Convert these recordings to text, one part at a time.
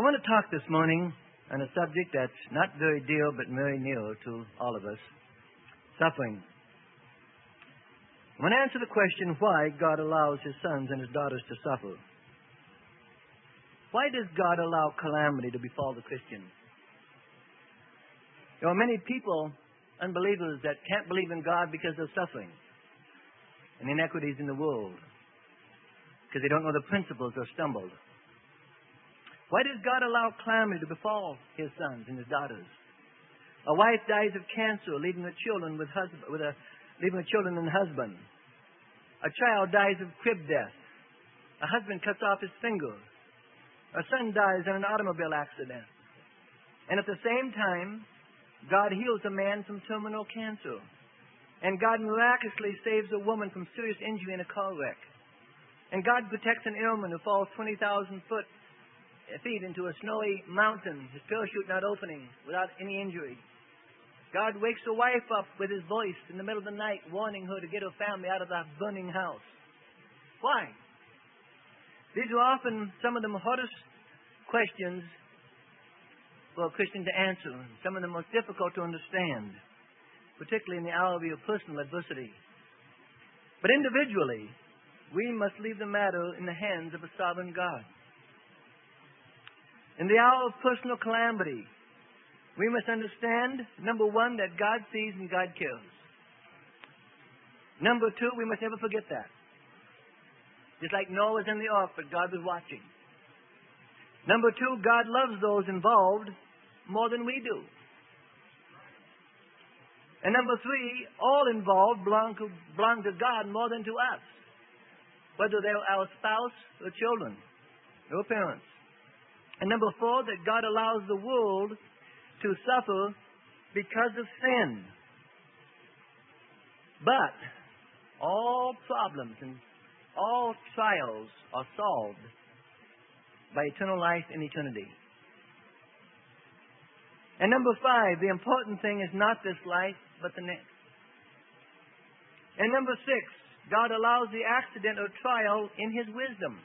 I want to talk this morning on a subject that's not very dear but very near to all of us, suffering. I want to answer the question why God allows His sons and His daughters to suffer. Why does God allow calamity to befall the Christian? There are many people, unbelievers, that can't believe in God because of suffering and inequities in the world, because they don't know the principles or stumbled. Why does God allow calamity to befall His sons and His daughters? A wife dies of cancer, leaving her children leaving her children and husband. A child dies of crib death. A husband cuts off his finger. A son dies in an automobile accident. And at the same time, God heals a man from terminal cancer. And God miraculously saves a woman from serious injury in a car wreck. And God protects an airman who falls 20,000 feet into a snowy mountain, his parachute not opening, without any injury. God wakes a wife up with His voice in the middle of the night, warning her to get her family out of that burning house. Why? These are often some of the hardest questions for a Christian to answer, and some of the most difficult to understand, particularly in the hour of your personal adversity. But individually, we must leave the matter in the hands of a sovereign God. In the hour of personal calamity, we must understand, number one, that God sees and God cares. Number two, we must never forget that. Just like Noah was in the ark, but God was watching. Number two, God loves those involved more than we do. And number three, all involved belong to God more than to us, whether they're our spouse or children or parents. And number four, that God allows the world to suffer because of sin. But all problems and all trials are solved by eternal life in eternity. And number five, the important thing is not this life, but the next. And number six, God allows the accident or trial in His wisdom.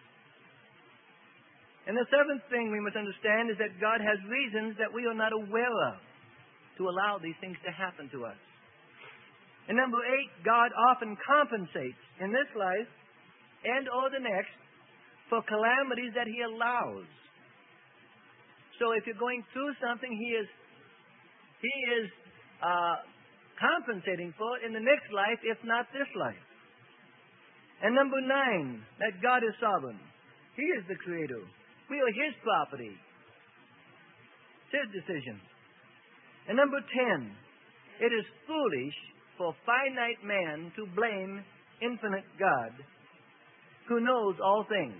And the seventh thing we must understand is that God has reasons that we are not aware of to allow these things to happen to us. And number eight, God often compensates in this life and or the next for calamities that He allows. So if you're going through something, He is compensating for it in the next life, if not this life. And number nine, that God is sovereign. He is the Creator. We are His property. It's His decision. And number 10, it is foolish for finite man to blame infinite God, who knows all things.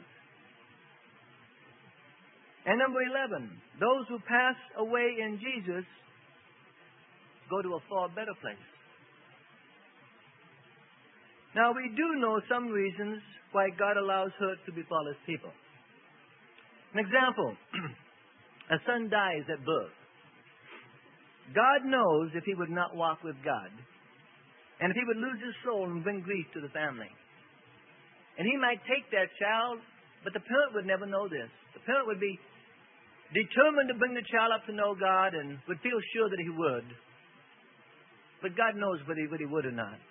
And number 11, those who pass away in Jesus go to a far better place. Now, we do know some reasons why God allows hurt to befall His people. An example, a son dies at birth. God knows if he would not walk with God, and if he would lose his soul and bring grief to the family. And he might take that child, but the parent would never know this. The parent would be determined to bring the child up to know God and would feel sure that he would. But God knows whether he would or not.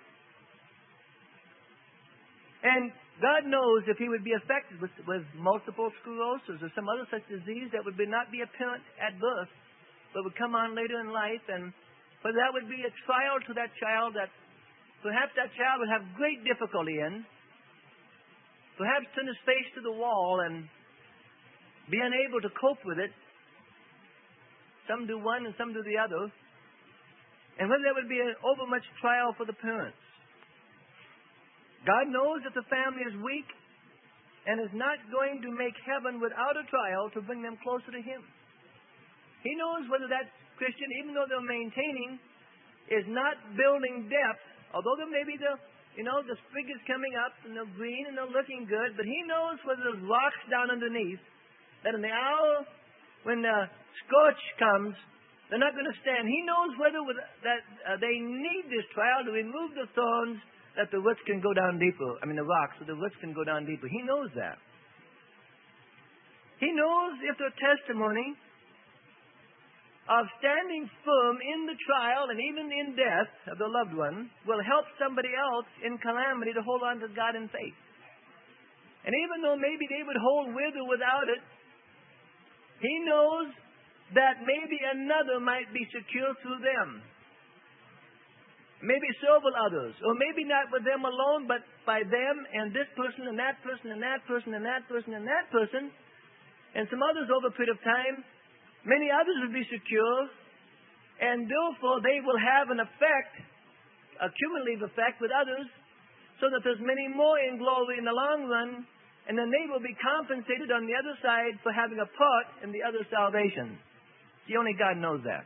And God knows if he would be affected with multiple sclerosis or some other such disease that would not be apparent at birth, but would come on later in life, and whether that would be a trial to that child that perhaps that child would have great difficulty in, perhaps turn his face to the wall and be unable to cope with it. Some do one and some do the other. And whether there would be an overmuch trial for the parents. God knows that the family is weak and is not going to make heaven without a trial to bring them closer to Him. He knows whether that Christian, even though they're maintaining, is not building depth, although there may be the sprig is coming up and they're green and they're looking good, but He knows whether there's rocks down underneath that in the hour when the scorch comes, they're not going to stand. He knows whether they need this trial to remove the thorns that the roots can go down deeper. The rocks, so the roots can go down deeper. He knows that. He knows if the testimony of standing firm in the trial and even in death of the loved one will help somebody else in calamity to hold on to God in faith. And even though maybe they would hold with or without it, he knows that maybe another might be secure through them. Maybe several others. Or maybe not with them alone, but by them and this person and that person and that person and that person and that person. And some others over a period of time. Many others will be secure. And therefore they will have an effect, a cumulative effect with others, so that there's many more in glory in the long run, and then they will be compensated on the other side for having a part in the other salvation. See, only God knows that.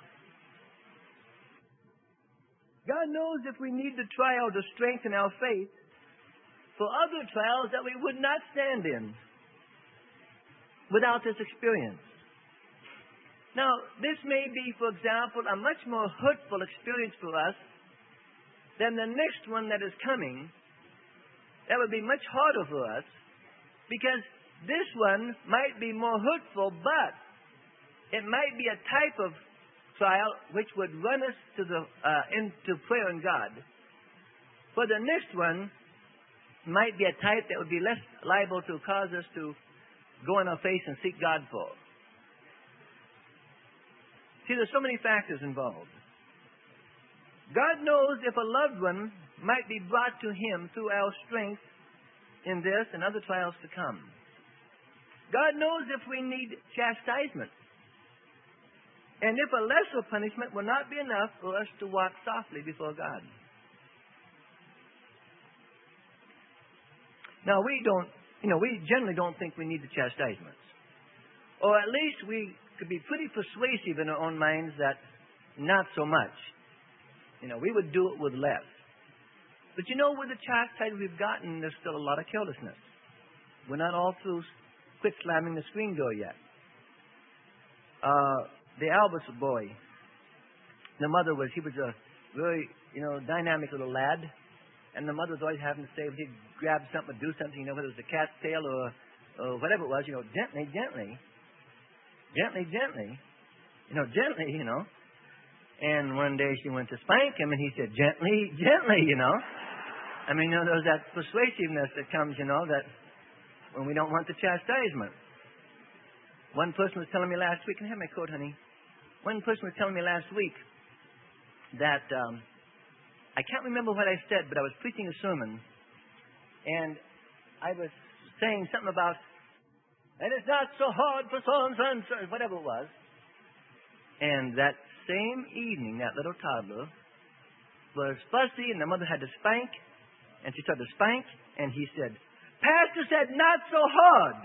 God knows if we need the trial to strengthen our faith for other trials that we would not stand in without this experience. Now, this may be, for example, a much more hurtful experience for us than the next one that is coming. That would be much harder for us, because this one might be more hurtful, but it might be a type of trial which would run us to into prayer and God. For the next one might be a type that would be less liable to cause us to go on our face and seek God for. See, there's so many factors involved. God knows if a loved one might be brought to Him through our strength in this and other trials to come. God knows if we need chastisement, and if a lesser punishment will not be enough for us to walk softly before God. Now, we generally don't think we need the chastisements. Or at least we could be pretty persuasive in our own minds that not so much. We would do it with less. But with the chastisement we've gotten, there's still a lot of carelessness. We're not all through quit slamming the screen door yet. The Albus boy, the mother he was a very, dynamic little lad. And the mother was always having to say, if he'd grab something or do something, whether it was a cat's tail or whatever it was, gently, gently. Gently, gently. Gently. And one day she went to spank him, and he said, gently, gently, there's that persuasiveness that comes, that when we don't want the chastisement. One person was telling me last week, can I have my coat, honey? One person was telling me last week that, I can't remember what I said, but I was preaching a sermon, and I was saying something about, and it's not so hard for so-and-so, whatever it was. And that same evening, that little toddler was fussy, and the mother had to spank, and she started to spank, and he said, Pastor said, not so hard.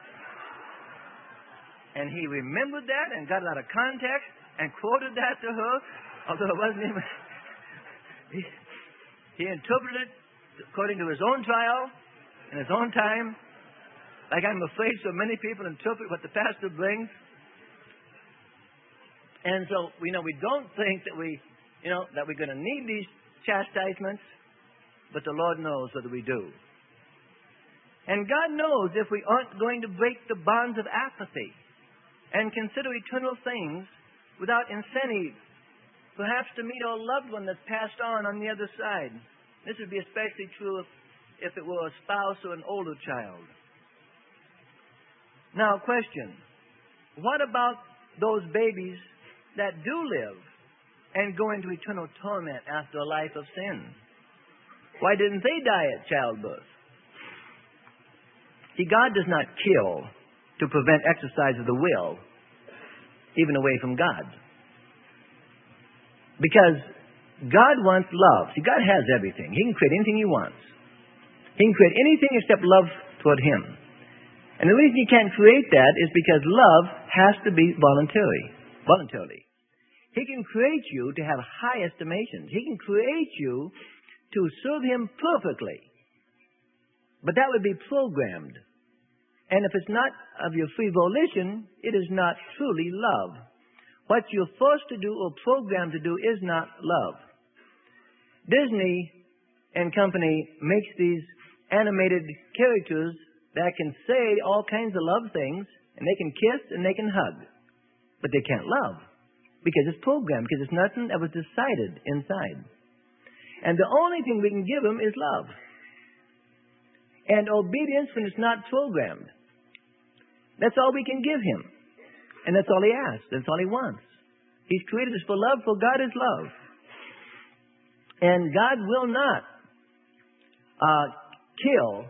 And he remembered that and got it out of context and quoted that to her, although it wasn't even... He interpreted it according to his own trial, in his own time, like I'm afraid so many people interpret what the pastor brings. And so, we don't think that that we're going to need these chastisements, but the Lord knows whether we do. And God knows if we aren't going to break the bonds of apathy and consider eternal things without incentive, perhaps to meet our loved one that's passed on the other side. This would be especially true if it were a spouse or an older child. Now, question. What about those babies that do live and go into eternal torment after a life of sin? Why didn't they die at childbirth? See, God does not kill to prevent exercise of the will, even away from God. Because God wants love. See, God has everything. He can create anything He wants. He can create anything except love toward Him. And the reason He can't create that is because love has to be voluntarily. He can create you to have high estimations. He can create you to serve Him perfectly. But that would be programmed. And if it's not of your free volition, it is not truly love. What you're forced to do or programmed to do is not love. Disney and company makes these animated characters that can say all kinds of love things, and they can kiss and they can hug, but they can't love because it's programmed, because it's nothing that was decided inside. And the only thing we can give him is love. And obedience when it's not programmed. That's all we can give him. And that's all he asks. That's all he wants. He's created us for love, for God is love. And God will not kill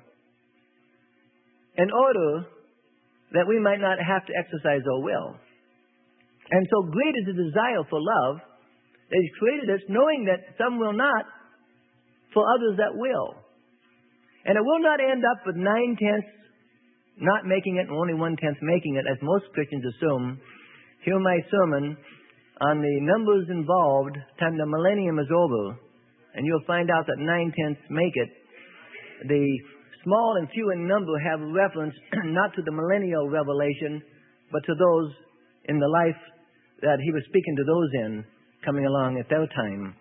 in order that we might not have to exercise our will. And so great is the desire for love that he's created us, knowing that some will not, for others that will. And it will not end up with 9/10 not making it and only 1/10 making it, as most Christians assume. Hear my sermon on the numbers involved time the millennium is over, and you'll find out that 9/10 make it. The small and few in number have reference not to the millennial revelation, but to those in the life that he was speaking to those in, coming along at their time.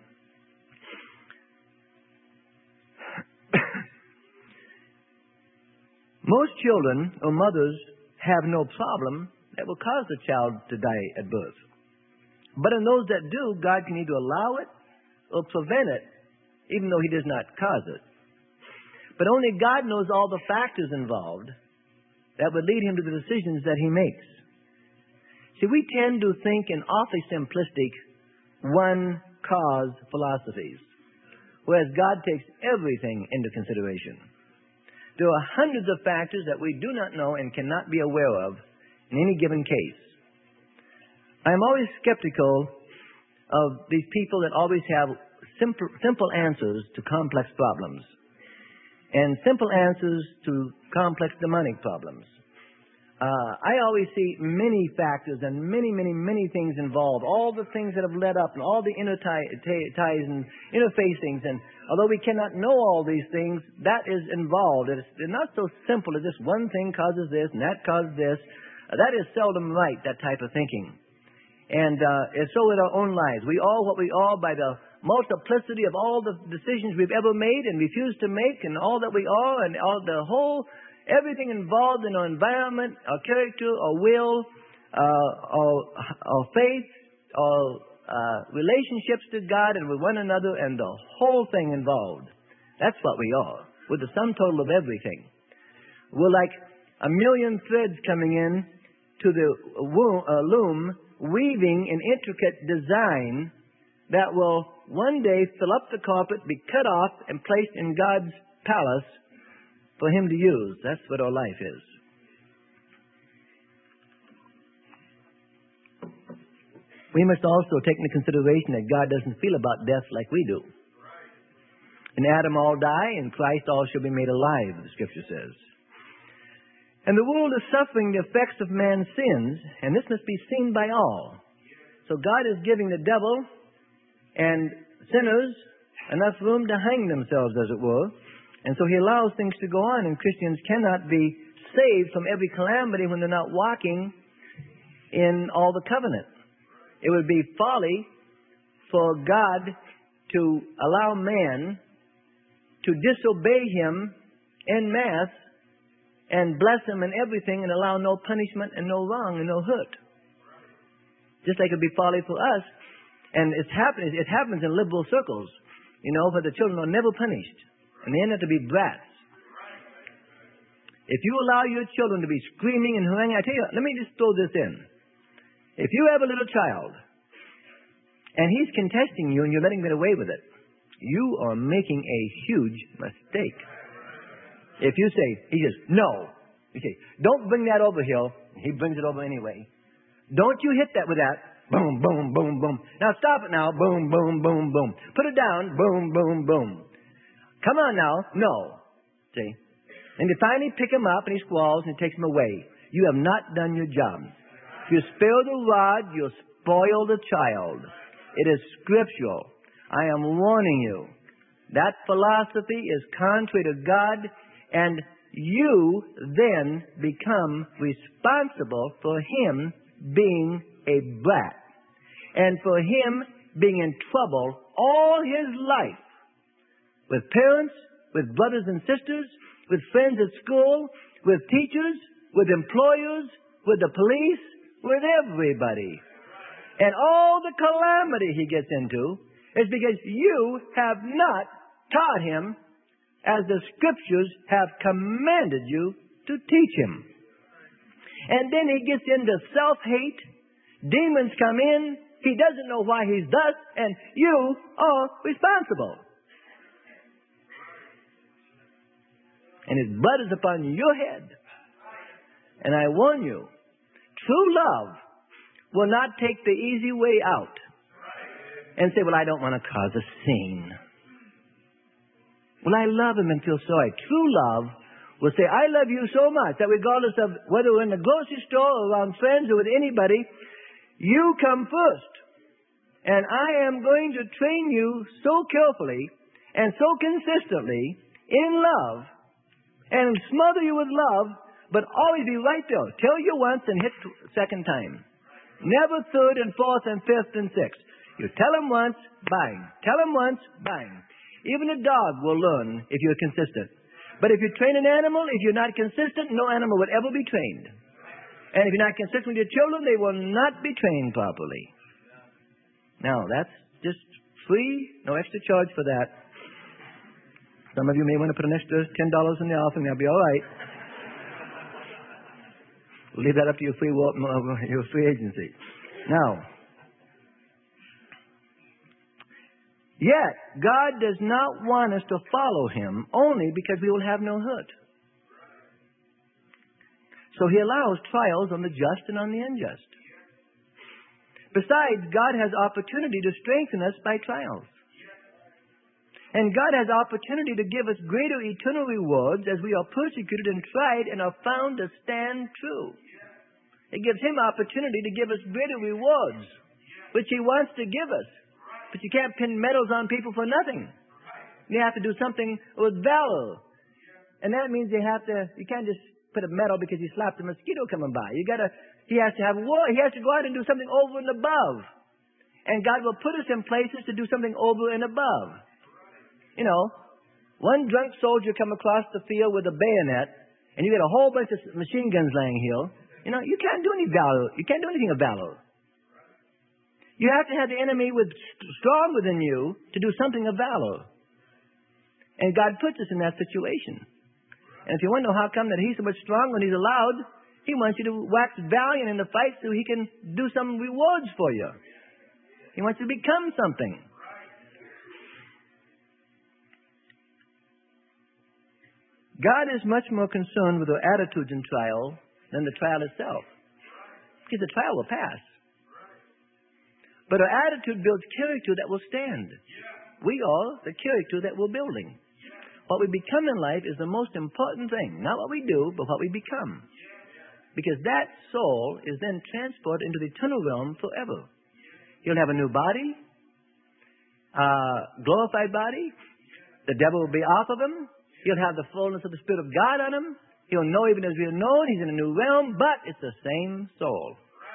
Most children or mothers have no problem that will cause the child to die at birth. But in those that do, God can either allow it or prevent it, even though he does not cause it. But only God knows all the factors involved that would lead him to the decisions that he makes. See, we tend to think in awfully simplistic one-cause philosophies, whereas God takes everything into consideration. There are hundreds of factors that we do not know and cannot be aware of in any given case. I'm always skeptical of these people that always have simple answers to complex problems and simple answers to complex demonic problems. I always see many factors and many things involved, all the things that have led up and all the inner ties and interfacings. And although we cannot know all these things, that is involved. It's not so simple as this one thing causes this and that causes this. That is seldom right, that type of thinking. And it's so with our own lives. We are what we are by the multiplicity of all the decisions we've ever made and refused to make, and all that we are, and all the whole, everything involved in our environment, our character, our will, our faith, our relationships to God and with one another, and the whole thing involved. That's what we are, with the sum total of everything. We're like a million threads coming in to the loom, weaving an intricate design that will one day fill up the carpet, be cut off, and placed in God's palace for him to use. That's what our life is. We must also take into consideration that God doesn't feel about death like we do. In Adam all die, in Christ all shall be made alive, the Scripture says. And the world is suffering the effects of man's sins, and this must be seen by all. So God is giving the devil and sinners enough room to hang themselves, as it were. And so he allows things to go on, and Christians cannot be saved from every calamity when they're not walking in all the covenant. It would be folly for God to allow man to disobey him en masse and bless him in everything and allow no punishment and no wrong and no hurt. Just like it would be folly for us. And it happens in liberal circles, where the children are never punished. And they end up to be brats. If you allow your children to be screaming and haranguing, I tell you, let me just throw this in. If you have a little child, and he's contesting you and you're letting him get away with it, you are making a huge mistake. If you say, he says, no. You say, don't bring that over here. He brings it over anyway. Don't you hit that with that. Boom, boom, boom, boom. Now stop it now. Boom, boom, boom, boom. Put it down. Boom, boom, boom. Come on now. No. See? And you finally pick him up and he squalls and he takes him away. You have not done your job. If you spare the rod, you'll spoil the child. It is scriptural. I am warning you. That philosophy is contrary to God, and you then become responsible for him being a brat and for him being in trouble all his life with parents, with brothers and sisters, with friends at school, with teachers, with employers, with the police, with everybody. And all the calamity he gets into is because you have not taught him as the Scriptures have commanded you to teach him. And then he gets into self-hate. Demons come in. He doesn't know why he's thus, and you are responsible. And his blood is upon your head. And I warn you, true love will not take the easy way out and say, well, I don't want to cause a scene. Well, I love him and feel sorry. True love will say, I love you so much that regardless of whether we're in the grocery store or around friends or with anybody, you come first. And I am going to train you so carefully and so consistently in love and smother you with love, but always be right there. Tell you once and hit second time. Never third and fourth and fifth and sixth. You tell him once, bang. Tell him once, bang. Even a dog will learn if you're consistent. But if you train an animal, if you're not consistent, no animal would ever be trained. And if you're not consistent with your children, they will not be trained properly. Now, that's just free, no extra charge for that. Some of you may want to put an extra $10 in the offering, that'll be all right. We'll leave that up to your free agency. Now, yet, God does not want us to follow him only because we will have no hurt. So he allows trials on the just and on the unjust. Besides, God has opportunity to strengthen us by trials. And God has opportunity to give us greater eternal rewards as we are persecuted and tried and are found to stand true. It gives him opportunity to give us greater rewards, which he wants to give us. But you can't pin medals on people for nothing. You have to do something with valor. And that means you can't just put a medal because you slapped a mosquito coming by. He has to have war. He has to go out and do something over and above. And God will put us in places to do something over and above. You know, one drunk soldier come across the field with a bayonet, and you get a whole bunch of machine guns laying here. You know, you can't do any valor. You can't do anything of valor. You have to have the enemy strong within you to do something of valor. And God puts us in that situation. And if you want to know how come that he's so much strong when he's allowed, he wants you to wax valiant in the fight so he can do some rewards for you. He wants you to become something. God is much more concerned with our attitudes in trial than the trial itself. Because the trial will pass. But our attitude builds character that will stand. We are the character that we're building. What we become in life is the most important thing. Not what we do, but what we become. Because that soul is then transported into the eternal realm forever. He'll have a new body, glorified body. The devil will be off of him. He'll have the fullness of the Spirit of God on him. He'll know even as we are known. He's in a new realm, but it's the same soul.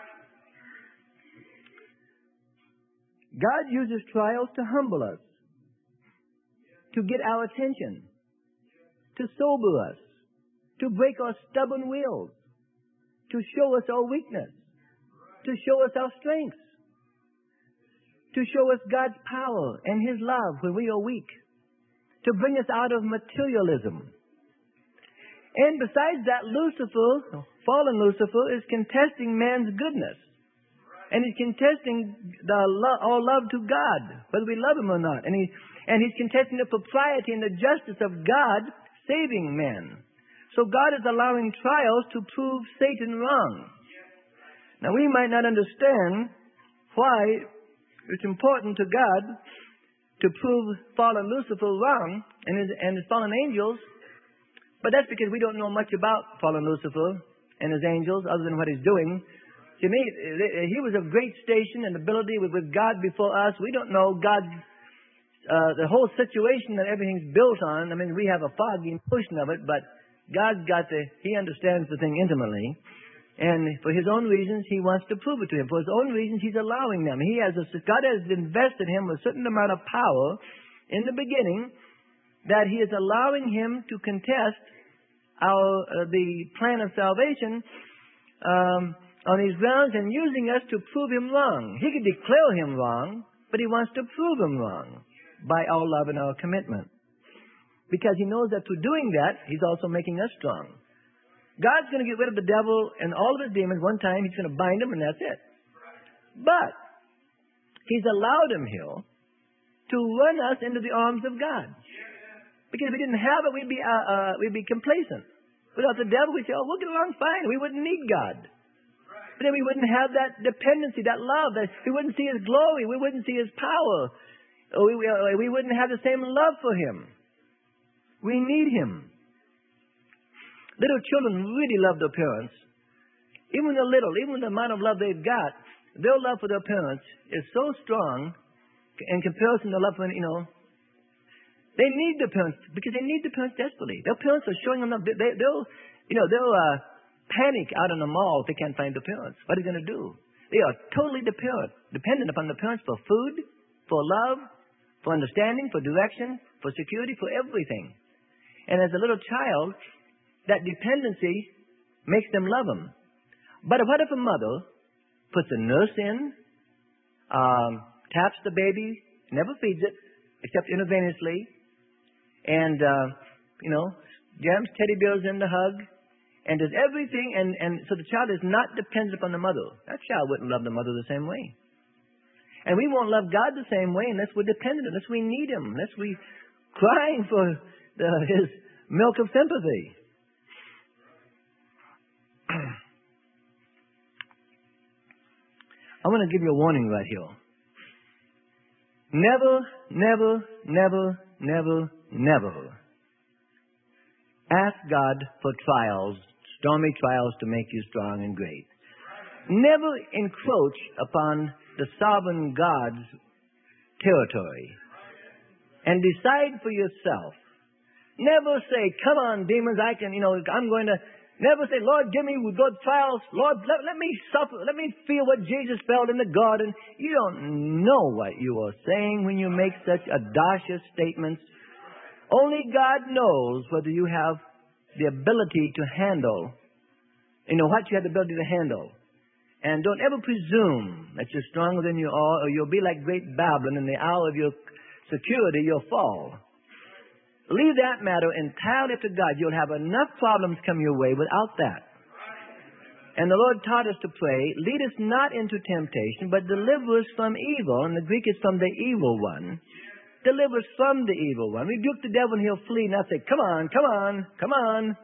God uses trials to humble us, to get our attention, to sober us, to break our stubborn wills, to show us our weakness, to show us our strengths, to show us God's power and his love when we are weak, to bring us out of materialism. And besides that, Lucifer, fallen Lucifer, is contesting man's goodness. And he's contesting our love to God, whether we love him or not. And he's contesting the propriety and the justice of God saving men. So God is allowing trials to prove Satan wrong. Now, we might not understand why it's important to God to prove fallen Lucifer wrong and his fallen angels, but that's because we don't know much about fallen Lucifer and his angels other than what he's doing. To me, he was of great station and ability with God before us. We don't know God's the whole situation that everything's built on. I mean, we have a foggy notion of it, but he understands the thing intimately. And for his own reasons, he wants to prove it to him. For his own reasons, he's allowing them. God has invested him with a certain amount of power in the beginning that he is allowing him to contest the plan of salvation on these grounds and using us to prove him wrong. He could declare him wrong, but he wants to prove him wrong by our love and our commitment. Because he knows that through doing that, he's also making us strong. God's going to get rid of the devil and all of his demons one time. He's going to bind them, and that's it. But he's allowed him here to run us into the arms of God. Because if we didn't have it, we'd be complacent. Without the devil, we'd say, oh, we'll get along fine. We wouldn't need God. But then we wouldn't have that dependency, that love. We wouldn't see his glory. We wouldn't see his power. We wouldn't have the same love for him. We need him. Little children really love their parents. Even the amount of love they've got, their love for their parents is so strong in comparison to love for, they need their parents because they need their parents desperately. Their parents are showing them love. They'll panic out in the mall if they can't find their parents. What are they going to do? They are totally dependent upon the parents for food, for love, for understanding, for direction, for security, for everything. And as a little child, that dependency makes them love them. But what if a mother puts a nurse in, taps the baby, never feeds it, except intravenously, and, jams teddy bears in the hug, and does everything, and so the child is not dependent upon the mother. That child wouldn't love the mother the same way. And we won't love God the same way unless we're dependent, unless we need him, unless we're crying for his milk of sympathy. I want to give you a warning right here. Never ask God for trials, stormy trials to make you strong and great. Never encroach upon the sovereign God's territory and decide for yourself. Never say, come on, demons, I'm going to... Never say, Lord, give me good trials. Lord, let me suffer. Let me feel what Jesus felt in the garden. You don't know what you are saying when you make such audacious statements. Only God knows whether you have the ability to handle, what you have the ability to handle. And don't ever presume that you're stronger than you are, or you'll be like great Babylon. In the hour of your security, you'll fall. Leave that matter entirely to God. You'll have enough problems come your way without that. And the Lord taught us to pray, lead us not into temptation, but deliver us from evil. And the Greek is from the evil one. Deliver us from the evil one. Rebuke the devil and he'll flee, not say, come on.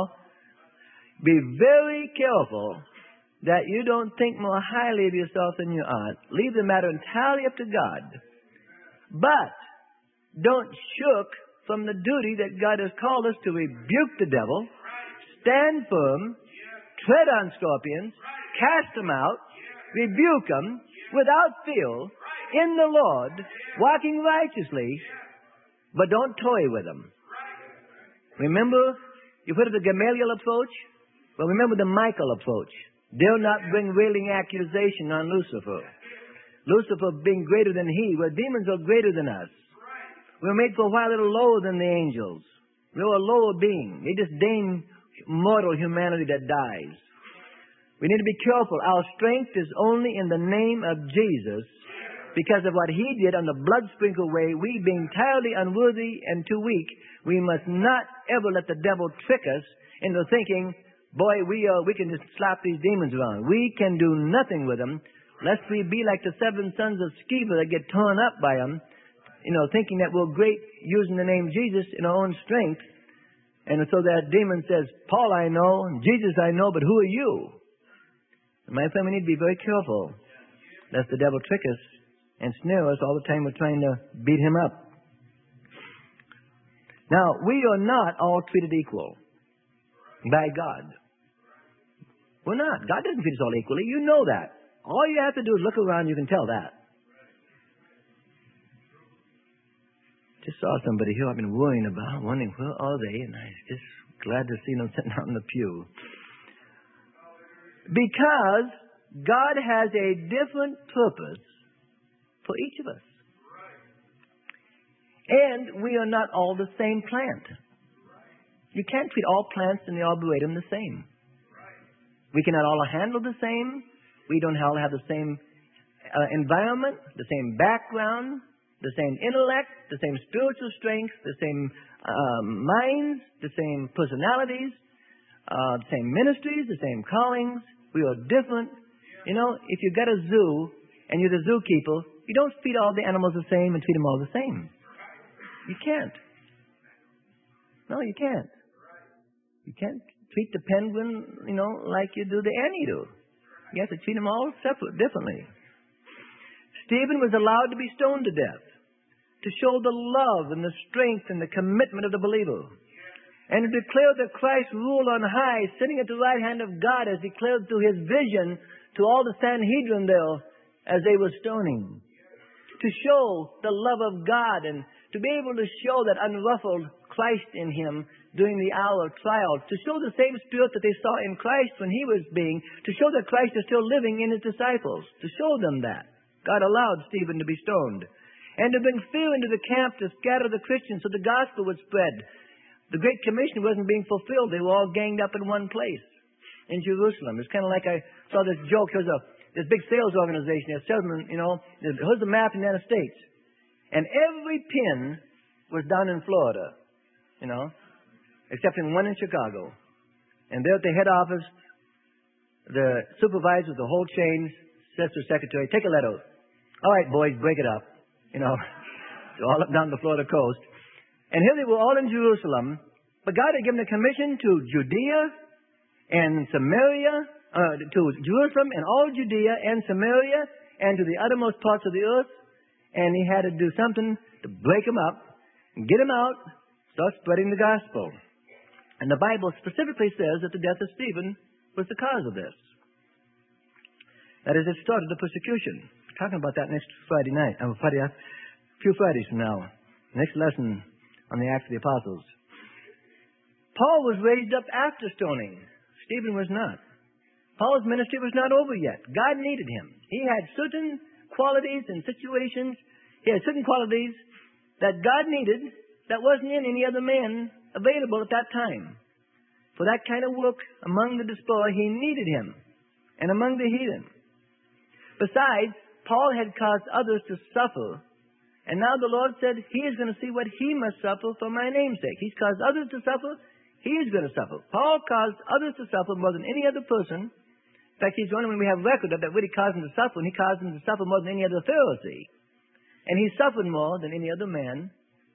Be very careful that you don't think more highly of yourself than you ought. Leave the matter entirely up to God. But don't shook from the duty that God has called us to rebuke the devil, stand firm, tread on scorpions, cast them out, rebuke them without fear in the Lord, walking righteously, but don't toy with them. Remember, you heard of the Gamaliel approach? Well, remember the Michael approach. Dare not bring railing accusation on Lucifer. Lucifer being greater than he, where demons are greater than us. We're made for a while a little lower than the angels. We're a lower being. They just deign mortal humanity that dies. We need to be careful. Our strength is only in the name of Jesus because of what he did on the blood-sprinkled way. We being entirely unworthy and too weak, we must not ever let the devil trick us into thinking, boy, we can just slap these demons around. We can do nothing with them, lest we be like the 7 sons of Sceva that get torn up by them, thinking that we're great using the name Jesus in our own strength. And so that demon says, Paul I know, and Jesus I know, but who are you? And my friend, we need to be very careful lest the devil trick us and snare us all the time we're trying to beat him up. Now, we are not all treated equal by God. We're not. God doesn't treat us all equally. You know that. All you have to do is look around, you can tell that. Just saw somebody here I've been worrying about, wondering where are they, and I'm just glad to see them sitting out in the pew. Because God has a different purpose for each of us. And we are not all the same plant. You can't treat all plants in the arboretum the same. We cannot all handle the same. We don't all have the same environment, the same background, the same intellect, the same spiritual strength, the same minds, the same personalities, the same ministries, the same callings. We are different. You know, if you've got a zoo and you're the zookeeper, you don't feed all the animals the same and treat them all the same. You can't. No, you can't. You can't treat the penguin, you know, like you do the anteater. You have to treat them all differently. Stephen was allowed to be stoned to death to show the love and the strength and the commitment of the believer, and to declare that Christ ruled on high, sitting at the right hand of God, as declared through his vision to all the Sanhedrin there as they were stoning. To show the love of God and to be able to show that unruffled Christ in him during the hour of trial, to show the same spirit that they saw in Christ when he was being, to show that Christ is still living in his disciples, to show them that. God allowed Stephen to be stoned. And to bring fear into the camp to scatter the Christians so the gospel would spread. The Great Commission wasn't being fulfilled. They were all ganged up in one place in Jerusalem. It's kind of like I saw this joke. There's this big sales organization. It says, you know, here's the map of the United States. And every pin was down in Florida, you know, except in one in Chicago. And there at the head office, the supervisor of the whole chain says to the secretary, take a letter. All right, boys, break it up. You know, all up down the Florida coast. And here they were all in Jerusalem. But God had given a commission to Judea and Samaria, to Jerusalem and all Judea and Samaria and to the uttermost parts of the earth. And he had to do something to break them up, get them out, start spreading the gospel. And the Bible specifically says that the death of Stephen was the cause of this. That is, it started the persecution. We're talking about that next Friday night. A few Fridays from now. Next lesson on the Acts of the Apostles. Paul was raised up after stoning. Stephen was not. Paul's ministry was not over yet. God needed him. He had certain qualities and situations. He had certain qualities that God needed that wasn't in any other man available at that time. For that kind of work among the diaspora, he needed him. And among the heathen. Besides, Paul had caused others to suffer. And now the Lord said he is going to see what he must suffer for my name's sake. He's caused others to suffer. He is going to suffer. Paul caused others to suffer more than any other person. In fact, he's the only one we have record of that really caused him to suffer. And he caused him to suffer more than any other Pharisee. And he suffered more than any other man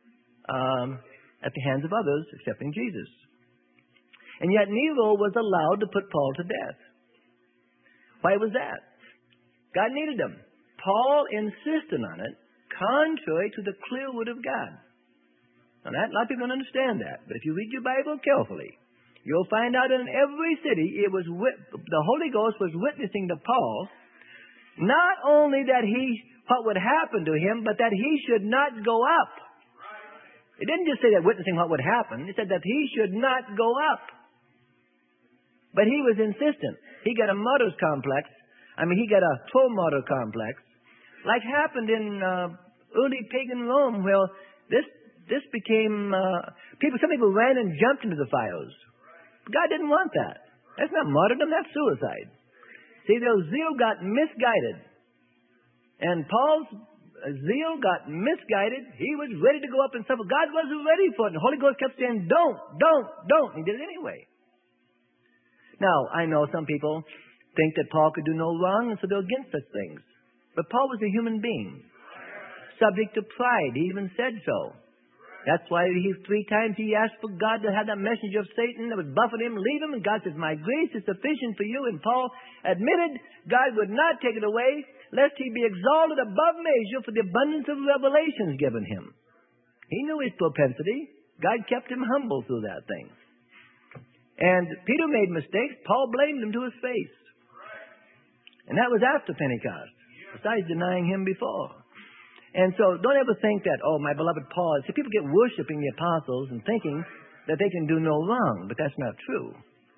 at the hands of others, excepting Jesus. And yet Nero was allowed to put Paul to death. Why was that? God needed him. Paul insisted on it, contrary to the clear word of God. Now, a lot of people don't understand that. But if you read your Bible carefully, you'll find out in every city the Holy Ghost was witnessing to Paul, not only that what would happen to him, but that he should not go up. It didn't just say that witnessing what would happen. It said that he should not go up. But he was insistent. He got a martyr's complex. He got a pro-martyr complex, like happened in early pagan Rome, where this became some people ran and jumped into the fires. God didn't want that. That's not martyrdom. That's suicide. See, their zeal got misguided, and Paul's zeal got misguided. He was ready to go up and suffer. God wasn't ready for it. And the Holy Ghost kept saying, "Don't." And he did it anyway. Now, I know some people think that Paul could do no wrong, and so they're against such things. But Paul was a human being, subject to pride. He even said so. That's why 3 times he asked for God to have that messenger of Satan that would buffet him, leave him, and God says, "My grace is sufficient for you." And Paul admitted God would not take it away, lest he be exalted above measure for the abundance of revelations given him. He knew his propensity. God kept him humble through that thing. And Peter made mistakes. Paul blamed him to his face. And that was after Pentecost, besides denying him before. And so don't ever think that, oh, my beloved Paul. See, people get worshiping the apostles and thinking that they can do no wrong, but that's not true.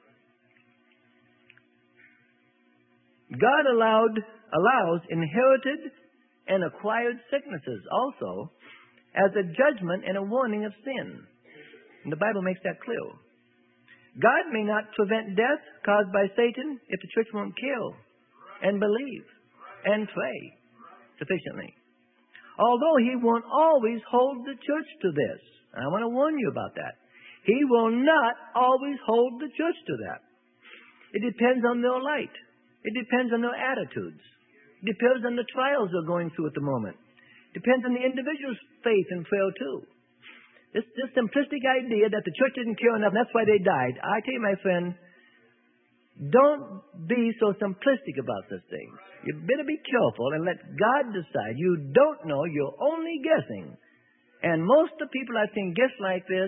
God allows inherited and acquired sicknesses also as a judgment and a warning of sin. And the Bible makes that clear. God may not prevent death caused by Satan if the church won't kill and believe and pray sufficiently. Although He won't always hold the church to this. I want to warn you about that. He will not always hold the church to that. It depends on their light. It depends on their attitudes. It depends on the trials they're going through at the moment. It depends on the individual's faith and prayer too. This simplistic idea that the church didn't care enough, and that's why they died. I tell you, my friend, don't be so simplistic about these things. You better be careful and let God decide. You don't know. You're only guessing. And most of the people I've seen guess like this.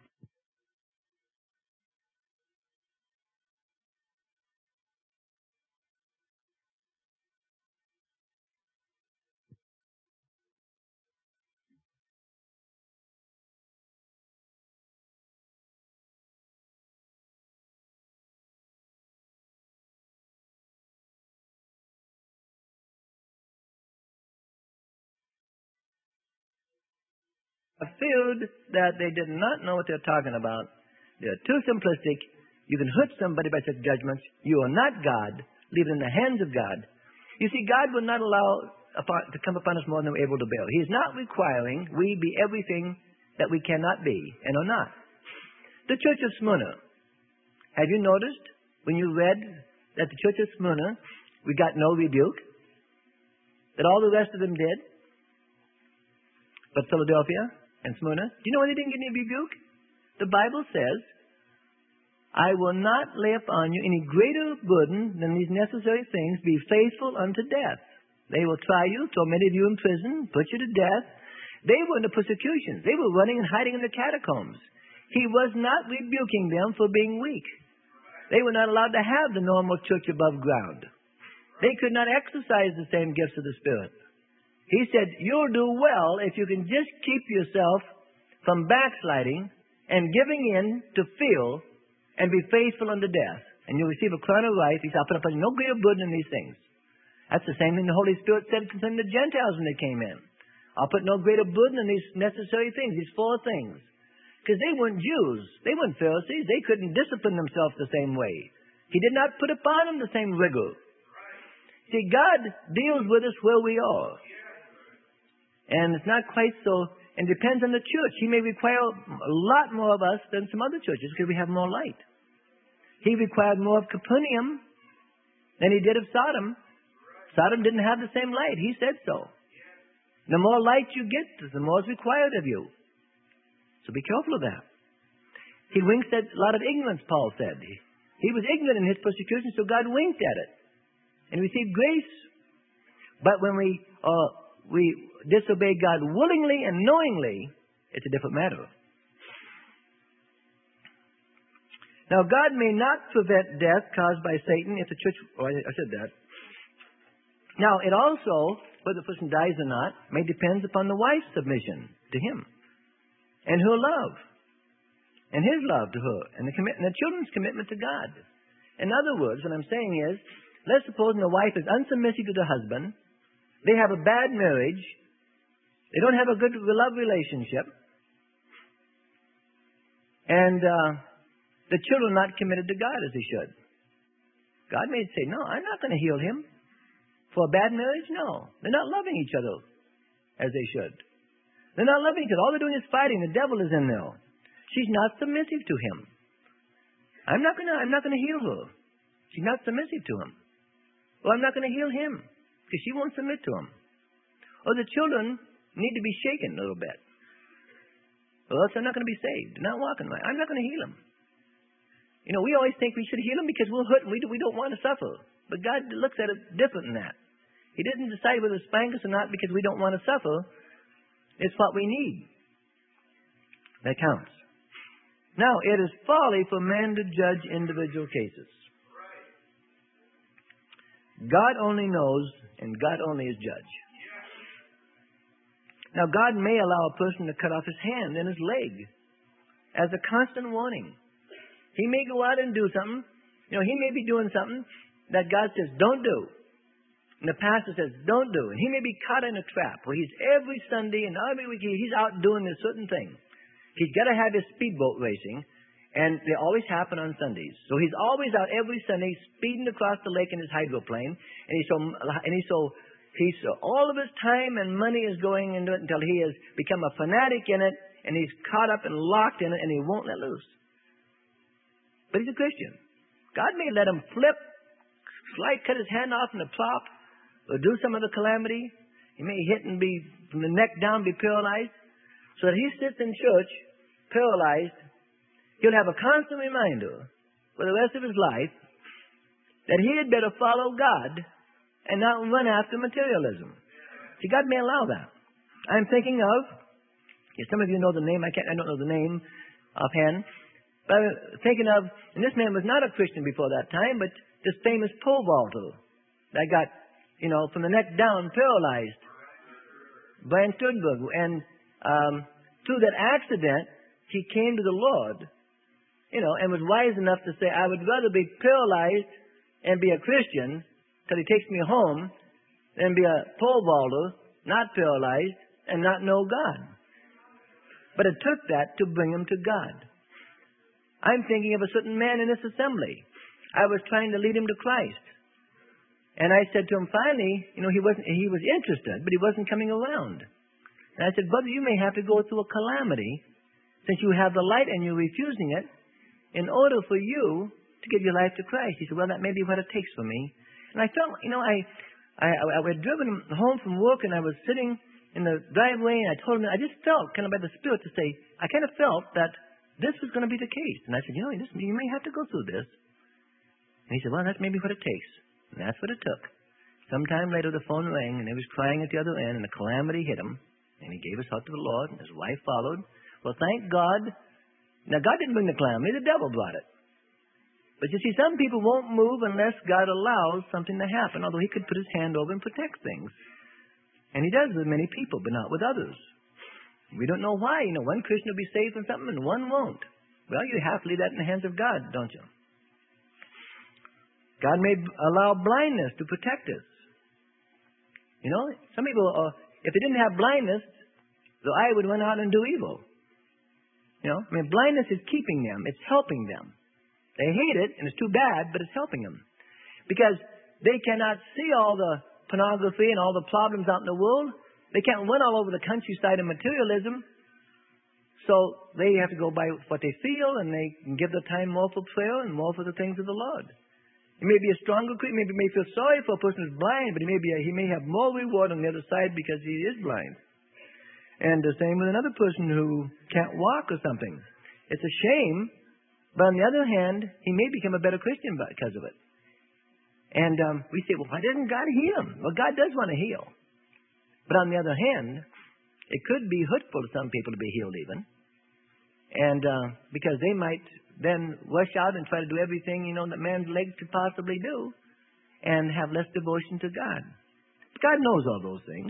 I feel that they did not know what they're talking about. They're too simplistic. You can hurt somebody by such judgments. You are not God. Leave it in the hands of God. You see, God will not allow to come upon us more than we're able to bear. He's not requiring we be everything that we cannot be and are not. The Church of Smyrna. Have you noticed when you read that the Church of Smyrna, we got no rebuke? That all the rest of them did? But Philadelphia and Smyrna, do you know why they didn't get any rebuke? The Bible says, I will not lay upon you any greater burden than these necessary things. Be faithful unto death. They will try you, throw many of you in prison, put you to death. They were under persecution. They were running and hiding in the catacombs. He was not rebuking them for being weak. They were not allowed to have the normal church above ground. They could not exercise the same gifts of the Spirit. He said, you'll do well if you can just keep yourself from backsliding and giving in to fear and be faithful unto death. And you'll receive a crown of life. He said, I'll put upon you no greater burden than these things. That's the same thing the Holy Spirit said concerning the Gentiles when they came in. I'll put no greater burden than these necessary things, these four things. Because they weren't Jews. They weren't Pharisees. They couldn't discipline themselves the same way. He did not put upon them the same rigor. See, God deals with us where we are. And it's not quite so, and depends on the church. He may require a lot more of us than some other churches because we have more light. He required more of Capernaum than He did of Sodom. Sodom didn't have the same light. He said so. The more light you get, the more is required of you. So be careful of that. He winked at a lot of ignorance, Paul said. He was ignorant in his persecution, so God winked at it. And received grace. But when we disobey God willingly and knowingly, it's a different matter. Now, God may not prevent death caused by Satan if the church... Oh, I said that. Now, it also, whether the person dies or not, may depend upon the wife's submission to him. And her love. And his love to her. And the children's commitment to God. In other words, what I'm saying is, let's suppose the wife is unsubmissive to the husband. They have a bad marriage. They don't have a good love relationship. And the children are not committed to God as they should. God may say, no, I'm not going to heal him. For a bad marriage? No. They're not loving each other as they should. They're not loving each other. All they're doing is fighting. The devil is in there. She's not submissive to him. I'm not going to heal her. She's not submissive to him. Well, I'm not going to heal him because she won't submit to him. Or the children need to be shaken a little bit. Or else they're not going to be saved. They're not walking right. I'm not going to heal them. You know, we always think we should heal them because we're hurt and we don't want to suffer. But God looks at it different than that. He didn't decide whether to spank us or not because we don't want to suffer. It's what we need that counts. Now, it is folly for man to judge individual cases. God only knows, and God only is judge. Now, God may allow a person to cut off his hand and his leg as a constant warning. He may go out and do something. You know, he may be doing something that God says, don't do. And the pastor says, don't do. And he may be caught in a trap where he's every Sunday and every week he's out doing this certain thing. He's got to have his speedboat racing. And they always happen on Sundays. So he's always out every Sunday speeding across the lake in his hydroplane. And all of his time and money is going into it until he has become a fanatic in it, and he's caught up and locked in it, and he won't let loose. But he's a Christian. God may let him flip, cut his hand off in the plop, or do some other calamity. He may hit and be, from the neck down, be paralyzed. So that he sits in church, paralyzed. He'll have a constant reminder for the rest of his life that he had better follow God and not run after materialism. See, God may allow that. I'm thinking of, some of you know the name, I don't know the name offhand, but I'm thinking of, and this man was not a Christian before that time, but this famous pole vaulter that got, from the neck down, paralyzed. Brian Sternberg. And through that accident, he came to the Lord, and was wise enough to say, I would rather be paralyzed and be a Christian till he takes me home than be a pole vaulter, not paralyzed, and not know God. But it took that to bring him to God. I'm thinking of a certain man in this assembly. I was trying to lead him to Christ. And I said to him, finally, he was interested, but he wasn't coming around. And I said, brother, you may have to go through a calamity since you have the light and you're refusing it, in order for you to give your life to Christ. He said, well, that may be what it takes for me. And I felt, I had driven home from work, and I was sitting in the driveway, and I told him, I just felt kind of by the Spirit to say, I kind of felt that this was going to be the case. And I said, you may have to go through this. And he said, well, that's maybe what it takes. And that's what it took. Sometime later, the phone rang, and he was crying at the other end, and a calamity hit him. And he gave his heart to the Lord, and his wife followed. Well, thank God. Now, God didn't bring the calamity. The devil brought it. But you see, some people won't move unless God allows something to happen, although he could put his hand over and protect things. And he does with many people, but not with others. We don't know why. One Christian will be saved from something and one won't. Well, you have to leave that in the hands of God, don't you? God may allow blindness to protect us. Some people, if they didn't have blindness, the eye would run out and do evil. Blindness is keeping them. It's helping them. They hate it, and it's too bad, but it's helping them. Because they cannot see all the pornography and all the problems out in the world. They can't run all over the countryside in materialism. So they have to go by what they feel, and they can give their time more for prayer and more for the things of the Lord. He may be a stronger Christian, maybe may feel sorry for a person who's blind, but he may have more reward on the other side because he is blind. And the same with another person who can't walk or something. It's a shame, but on the other hand, he may become a better Christian because of it. And we say, well, why doesn't God heal him? Well, God does want to heal. But on the other hand, it could be hurtful to some people to be healed even. And because they might then rush out and try to do everything, that man's legs could possibly do and have less devotion to God. But God knows all those things.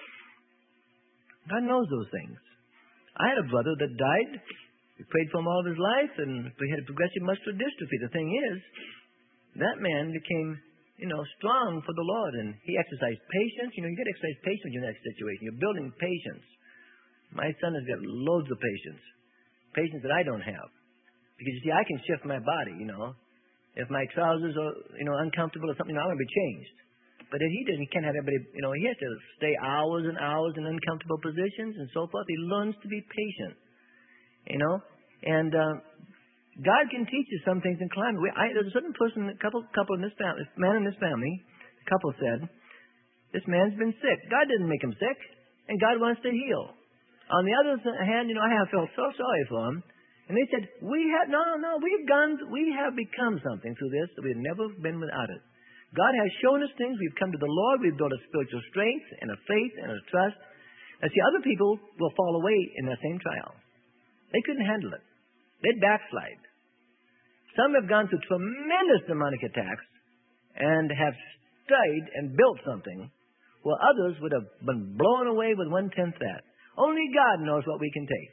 God knows those things. I had a brother that died. We prayed for him all of his life, and he had progressive muscular dystrophy. The thing is, that man became, strong for the Lord, and he exercised patience. You got to exercise patience in that situation. You're building patience. My son has got loads of patience that I don't have. Because, you see, I can shift my body, If my trousers are, uncomfortable or something, I want to be changed. But if he didn't, he can't have everybody, he has to stay hours and hours in uncomfortable positions and so forth. He learns to be patient, And God can teach you some things in climbing. There's a certain person, couple in this family, man in this family, couple said, this man's been sick. God didn't make him sick, and God wants to heal. On the other hand, I have felt so sorry for him. And they said, we have become something through this that we've never been without it. God has shown us things. We've come to the Lord. We've built a spiritual strength and a faith and a trust. And see, other people will fall away in that same trial. They couldn't handle it. They'd backslide. Some have gone through tremendous demonic attacks and have stayed and built something, while others would have been blown away with 1/10 that. Only God knows what we can take.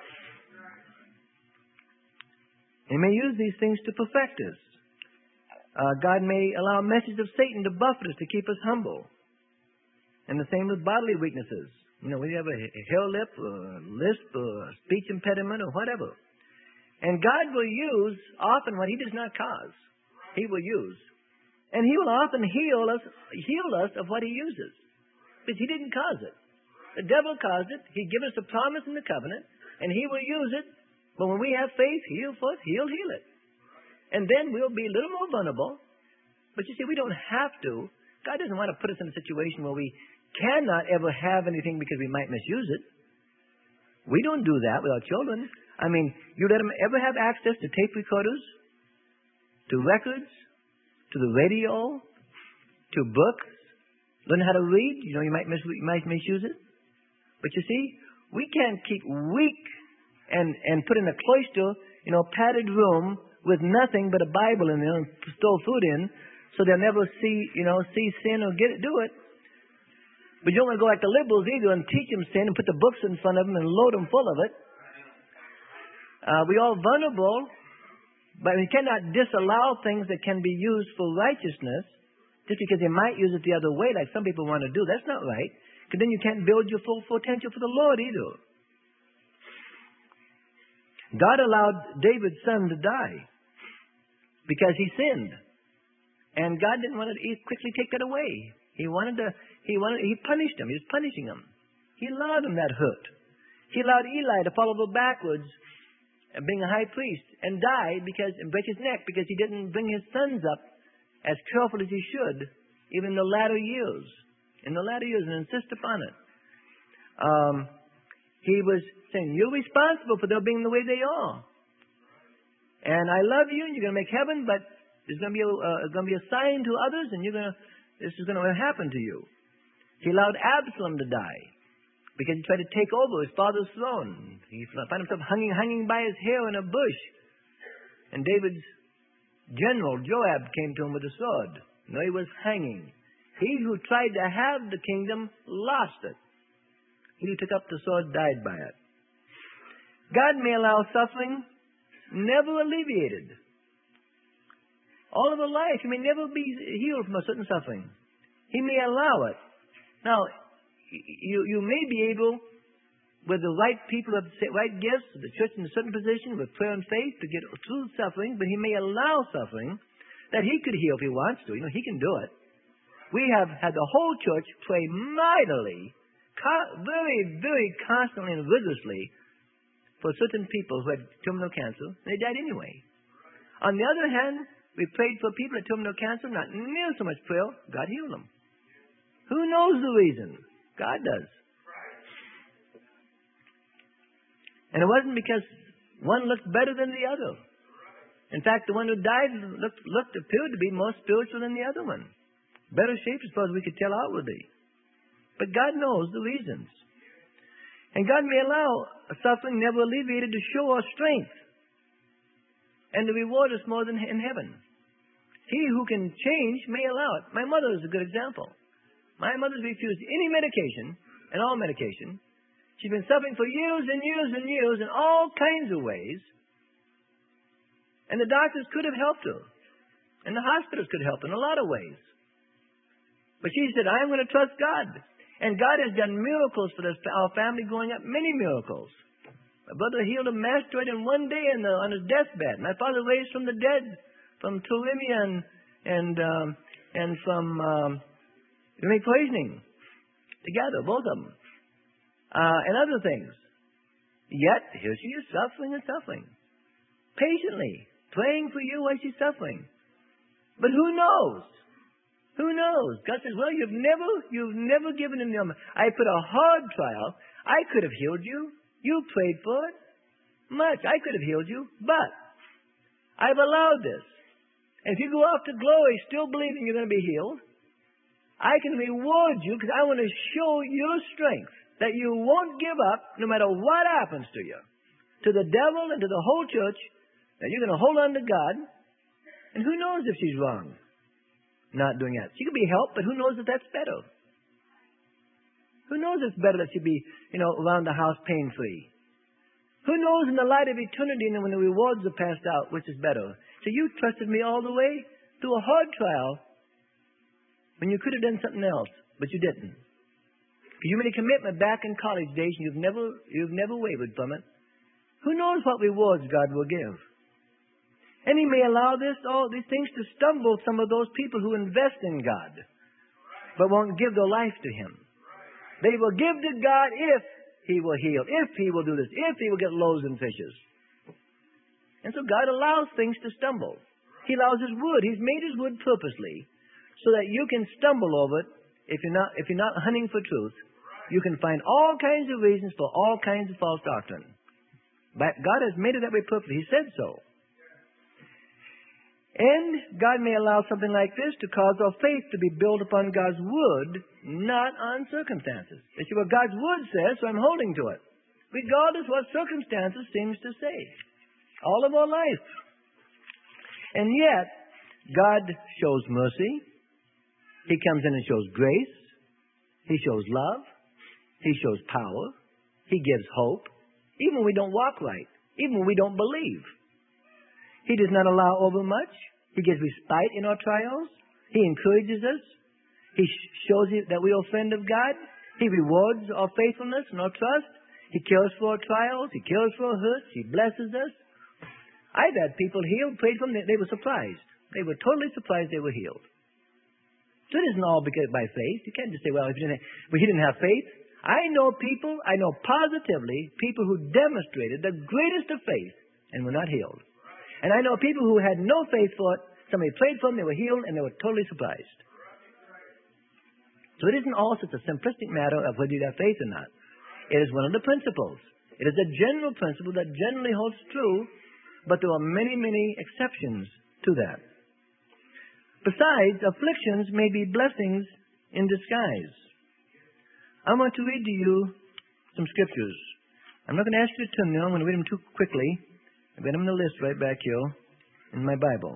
He may use these things to perfect us. God may allow messages of Satan to buffet us to keep us humble. And the same with bodily weaknesses. We have a hair lip, or a lisp, or a speech impediment, or whatever. And God will use often what He does not cause. He will use. And He will often heal us of what He uses. Because He didn't cause it. The devil caused it. He gives us a promise in the covenant, and He will use it. But when we have faith, He'll heal it. And then we'll be a little more vulnerable. But you see, we don't have to. God doesn't want to put us in a situation where we cannot ever have anything because we might misuse it. We don't do that with our children. I mean, you let them ever have access to tape recorders, to records, to the radio, to books, learn how to read. You know, you might misuse it. But you see, we can't keep weak and put in a cloister, padded room with nothing but a Bible in there and store food in, so they'll never see sin or do it. But you don't want to go like the liberals either and teach them sin and put the books in front of them and load them full of it. We're all vulnerable, but we cannot disallow things that can be used for righteousness just because they might use it the other way, like some people want to do. That's not right, because then you can't build your full potential for the Lord either. God allowed David's son to die because he sinned. And God didn't want to quickly take that away. He punished him. He was punishing him. He allowed him that hurt. He allowed Eli to follow backwards, being a high priest, and die and break his neck because he didn't bring his sons up as careful as he should, even in the latter years. And insist upon it. He was saying, you're responsible for their being the way they are. And I love you, and you're going to make heaven, but there's going to be a sign to others, and this is going to happen to you. He allowed Absalom to die because he tried to take over his father's throne. He found himself hanging by his hair in a bush. And David's general, Joab, came to him with a sword. No, he was hanging. He who tried to have the kingdom lost it. He who took up the sword died by it. God may allow suffering, never alleviated. All of our life, you may never be healed from a certain suffering. He may allow it. Now, you may be able, with the right people with the right gifts, the church in a certain position, with prayer and faith, to get through suffering, but He may allow suffering that He could heal if He wants to. He can do it. We have had the whole church pray mightily, very, very constantly and rigorously for certain people who had terminal cancer. They died anyway. On the other hand, we prayed for people with terminal cancer, not near so much prayer. God healed them. Who knows the reason? God does. And it wasn't because one looked better than the other. In fact, the one who died appeared to be more spiritual than the other one. Better shape as far as we could tell outwardly. But God knows the reasons. And God may allow a suffering never alleviated to show our strength and to reward us more than in heaven. He who can change may allow it. My mother is a good example. My mother's refused any medication, and all medication. She's been suffering for years and years and years in all kinds of ways. And the doctors could have helped her. And the hospitals could help her in a lot of ways. But she said, I'm going to trust God. And God has done miracles for our family growing up, many miracles. My brother healed a mastoid in one day on his deathbed. My father raised from the dead, from tularemia and from rheumatic poisoning. Together, both of them. And other things. Yet, here she is suffering and suffering. Patiently, praying for you while she's suffering. But who knows? Who knows? God says, well, you've never given him the armor. I put a hard trial. I could have healed you. You prayed for it. Much. I could have healed you. But I've allowed this. And if you go off to glory still believing you're going to be healed, I can reward you because I want to show your strength. That you won't give up no matter what happens to you. To the devil and to the whole church. That you're going to hold on to God. And who knows if she's wrong? Not doing that. She could be helped, but who knows if that's better? Who knows if it's better that she be, around the house pain-free? Who knows in the light of eternity and when the rewards are passed out, which is better? So you trusted me all the way through a hard trial when you could have done something else, but you didn't. You made a commitment back in college days and you've never wavered from it. Who knows what rewards God will give? And He may allow all these things to stumble some of those people who invest in God, but won't give their life to Him. They will give to God if He will heal, if He will do this, if He will get loaves and fishes. And so God allows things to stumble. He allows His wood. He's made His wood purposely so that you can stumble over it if you're not hunting for truth. You can find all kinds of reasons for all kinds of false doctrine. But God has made it that way purposely. He said so. And God may allow something like this to cause our faith to be built upon God's word, not on circumstances. You see what God's word says, so I'm holding to it, regardless what circumstances seems to say. All of our life. And yet, God shows mercy. He comes in and shows grace. He shows love. He shows power. He gives hope. Even when we don't walk right. Even when we don't believe. He does not allow overmuch. He gives respite in our trials. He encourages us. He shows that we are a friend of God. He rewards our faithfulness and our trust. He cares for our trials. He cares for our hurts. He blesses us. I've had people healed, prayed for them. They were surprised. They were totally surprised they were healed. So it isn't all because by faith. You can't just say, well, he didn't have faith. I know positively people who demonstrated the greatest of faith and were not healed. And I know people who had no faith for it. Somebody prayed for them, they were healed, and they were totally surprised. So it isn't all such a simplistic matter of whether you have faith or not. It is one of the principles. It is a general principle that generally holds true, but there are many, many exceptions to that. Besides, afflictions may be blessings in disguise. I want to read to you some scriptures. I'm not going to ask you to turn them. I'm going to read them too quickly. I've got them in the list right back here in my Bible.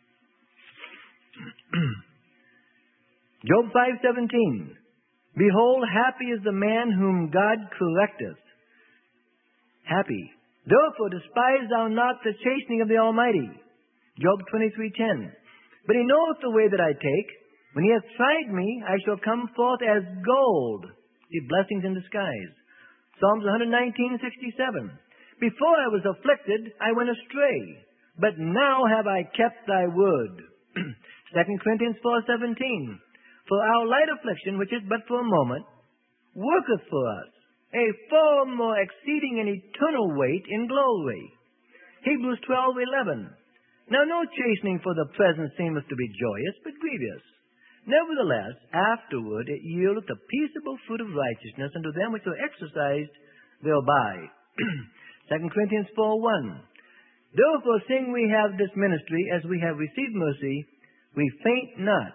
Job 5:17. Behold, happy is the man whom God correcteth. Happy. Therefore despise thou not the chastening of the Almighty. Job 23:10. But He knoweth the way that I take. When He hath tried me, I shall come forth as gold. See, blessings in disguise. Psalms 119:67. Before I was afflicted, I went astray, but now have I kept thy word. 2 Corinthians 4:17. For our light affliction, which is but for a moment, worketh for us a far more exceeding and eternal weight in glory. Hebrews 12:11. Now no chastening for the present seemeth to be joyous, but grievous. Nevertheless, afterward it yieldeth the peaceable fruit of righteousness unto them which are exercised thereby. 2 Corinthians 4:1. Therefore, seeing we have this ministry, as we have received mercy, we faint not.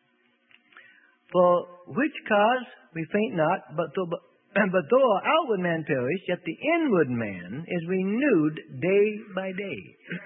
For which cause we faint not, but though our outward man perish, yet the inward man is renewed day by day.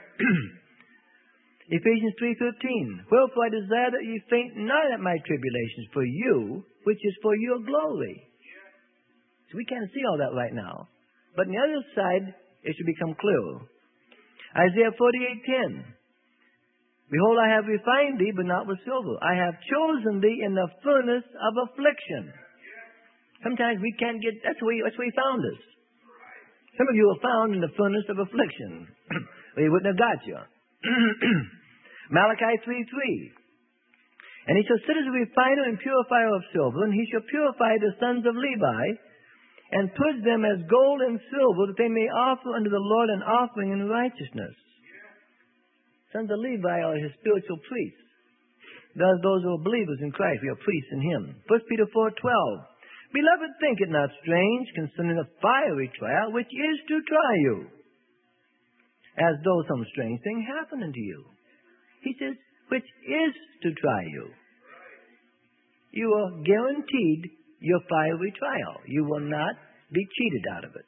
Ephesians 3:13. Wherefore I desire that ye faint not at my tribulations for you, which is for your glory. So we can't see all that right now. But on the other side, it should become clearer. Isaiah 48:10. Behold, I have refined thee, but not with silver. I have chosen thee in the furnace of affliction. Sometimes we can't get, that's where he found us. Some of you are found in the furnace of affliction. Or he wouldn't have got you. Malachi 3:3. And he shall sit as a refiner and purifier of silver, and he shall purify the sons of Levi, and purge them as gold and silver, that they may offer unto the Lord an offering in righteousness. Sons of Levi are His spiritual priests. Thus, those who are believers in Christ, we are priests in Him. 1 Peter 4:12. Beloved, think it not strange concerning the fiery trial which is to try you, as though some strange thing happened unto you. He says, which is to try you. You are guaranteed your fiery trial. You will not be cheated out of it.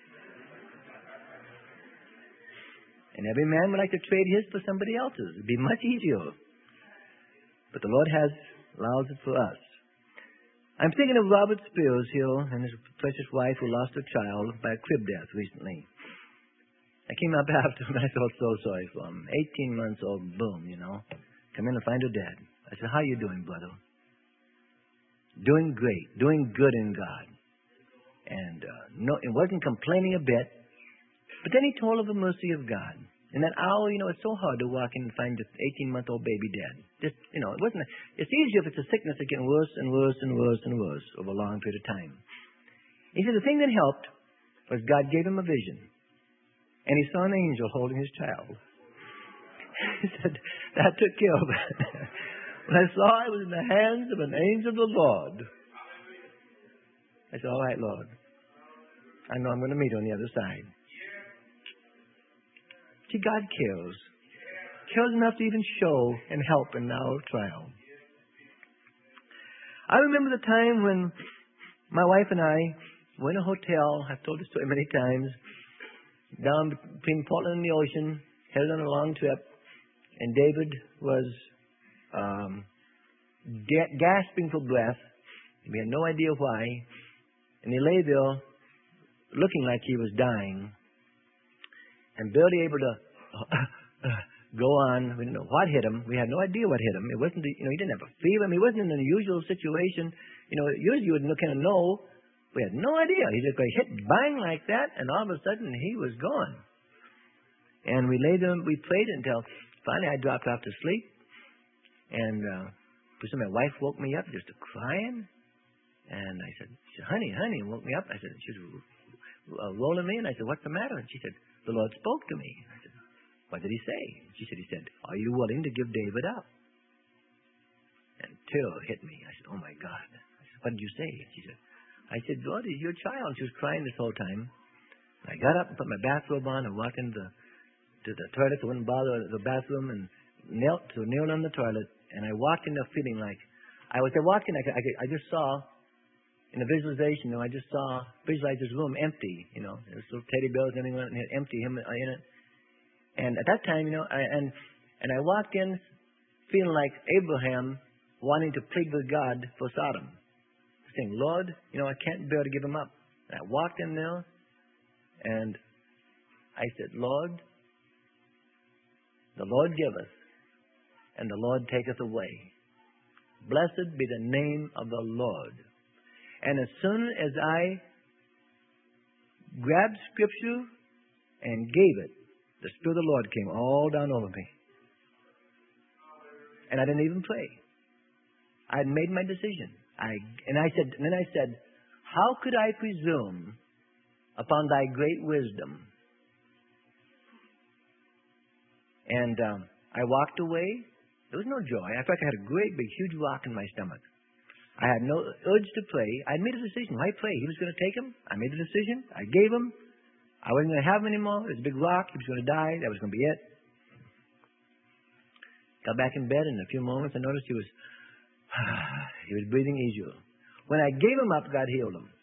And every man would like to trade his for somebody else's. It would be much easier. But the Lord allows it for us. I'm thinking of Robert Spears here and his precious wife who lost her child by a crib death recently. I came up after and I felt so sorry for him. 18 months old, boom, Come in and find her dead. I said, how you doing, brother? Doing great. Doing good in God. And it wasn't complaining a bit. But then he told of the mercy of God. In that hour, it's so hard to walk in and find this 18-month-old baby dead. Just, it's easier if it's a sickness that's getting worse and worse and worse and worse over a long period of time. He said the thing that helped was God gave him a vision. And he saw an angel holding his child. He said, that took care of it. When I saw it was in the hands of an angel of the Lord. I said, all right, Lord. I know I'm going to meet on the other side. See, God cares. Cares enough to even show and help in our trial. I remember the time when my wife and I were in a hotel. I've told this story many times. Down between Portland and the ocean, headed on a long trip. And David was gasping for breath. We had no idea why. And he lay there looking like he was dying. And barely able to go on. We didn't know what hit him. We had no idea what hit him. It wasn't, he didn't have a fever. He wasn't in an unusual situation. Usually you would kind of know. We had no idea. He just got hit bang like that, and all of a sudden he was gone. And we lay there, we prayed until finally I dropped off to sleep. And my wife woke me up just crying. And I said, honey, woke me up. I said, she was rolling me, and I said, what's the matter? And she said, the Lord spoke to me. I said, what did he say? She said, he said, are you willing to give David up? And terror hit me. I said, oh my God. I said, what did you say? And she said, I said, Lord, he's your child. She was crying this whole time. I got up and put my bathrobe on and walked into the toilet. I wouldn't bother the bathroom and knelt on the toilet. And I walked in there feeling like I walked in. I just saw in the visualization. I just visualized this room empty. There's little teddy bears and everything, and it empty him in it. And at that time, I walked in feeling like Abraham wanting to plead with God for Sodom. Saying, Lord, I can't bear to give him up. And I walked in there, and I said, Lord, the Lord giveth, and the Lord taketh away. Blessed be the name of the Lord. And as soon as I grabbed Scripture and gave it, the Spirit of the Lord came all down over me. And I didn't even pray. I had made my decision. Then I said, how could I presume upon thy great wisdom? And I walked away. There was no joy. In fact, I had a great, big, huge rock in my stomach. I had no urge to pray. I made a decision. Why pray? He was going to take him. I made a decision. I gave him. I wasn't going to have him anymore. It was a big rock. He was going to die. That was going to be it. Got back in bed, and in a few moments I noticed he was breathing easier. When I gave him up, God healed him.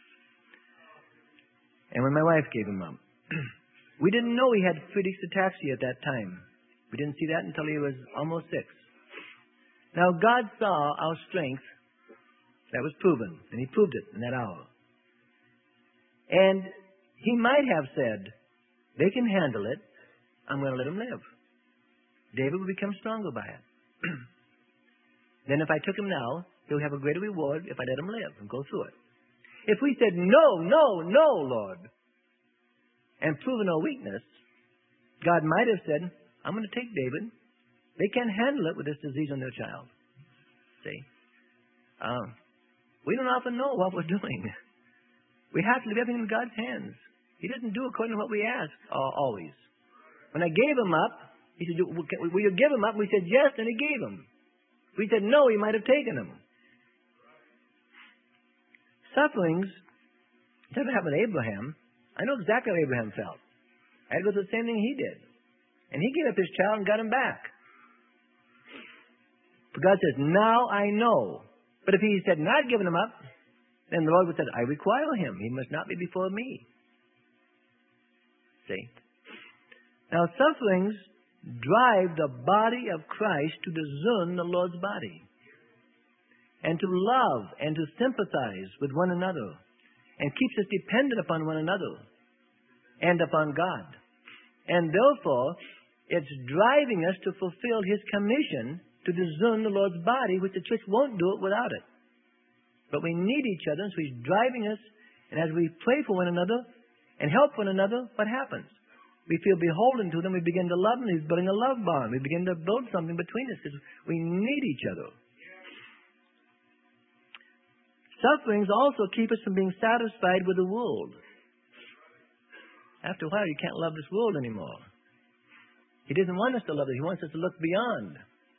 And when my wife gave him up, we didn't know he had Friedreich's ataxia at that time. We didn't see that until he was almost 6. Now, God saw our strength. That was proven, and he proved it in that hour. And he might have said, they can handle it. I'm going to let him live. David would become stronger by it. Then if I took him now, he'll have a greater reward if I let him live and go through it. If we said, no, Lord, and proven our weakness, God might have said, I'm going to take David. They can't handle it with this disease on their child. See? We don't often know what we're doing. We have to leave everything in God's hands. He doesn't do according to what we ask always. When I gave him up, he said, will you give him up? We said yes, and he gave him. We said no, he might have taken him. Sufferings, it never happened to Abraham. I know exactly how Abraham felt. I had to go through the same thing he did. And he gave up his child and got him back. But God says, now I know. But if he said not given him up, then the Lord would say, I require him. He must not be before me. See? Now sufferings drive the body of Christ to discern the Lord's body, and to love and to sympathize with one another, and keeps us dependent upon one another and upon God. And therefore, it's driving us to fulfill His commission to discern the Lord's body, which the church won't do it without it. But we need each other, so He's driving us, and as we pray for one another and help one another, what happens? We feel beholden to them. We begin to love them. He's building a love bond. We begin to build something between us because we need each other. Sufferings also keep us from being satisfied with the world. After a while, you can't love this world anymore. He doesn't want us to love it. He wants us to look beyond.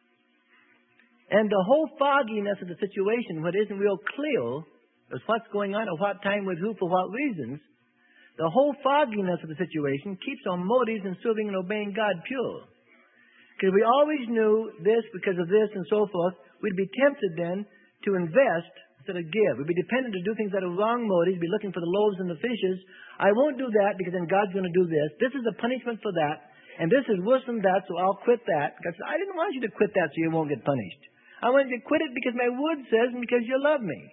And the whole fogginess of the situation, what isn't real clear, is what's going on at what time with who for what reasons. The whole fogginess of the situation keeps our motives in serving and obeying God pure. Because we always knew this because of this and so forth, we'd be tempted then to invest instead of give. We'd be dependent to do things out of wrong motives, be looking for the loaves and the fishes. I won't do that because then God's going to do this. This is a punishment for that. And this is worse than that, so I'll quit that. God says, I didn't want you to quit that so you won't get punished. I want you to quit it because my word says and because you love me.